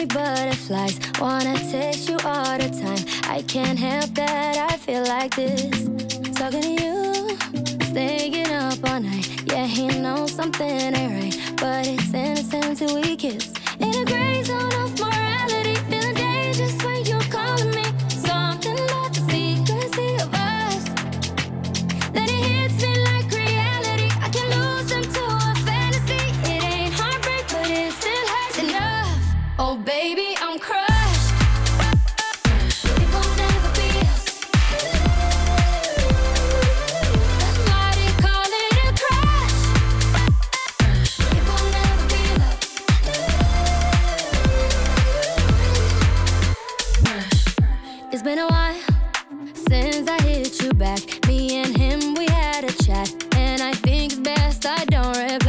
me butterflies. Wanna taste you all the time. I can't help that I feel like this. Talking to you, staying up all night. Yeah, he knows something ain't right, but it's innocent till we kiss. In a gray zone of morality, feeling dangerous when you're calling me. Something about the secrecy of us. Then it hits me like reality. I can lose into a fantasy. It ain't heartbreak, but it still hurts enough. Oh baby, I'm crushed. It won't ever be us. That's why they call it a crush. It won't ever be love. It's been a while since I hit you back. Me and him, we had a chat, and I think it's best I don't repeat.